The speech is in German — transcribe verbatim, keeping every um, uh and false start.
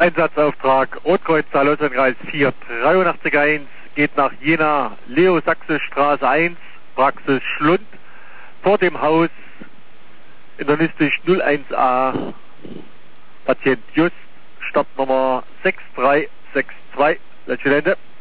Einsatzauftrag Rotkreuz Saarlouis-Kreis vier drei acht eins geht nach Jena, Leo Sachse Straße eins, Praxis Schlund, vor dem Haus internistisch null eins a, Patient Just, Startnummer sechs drei sechs zwei, Letzte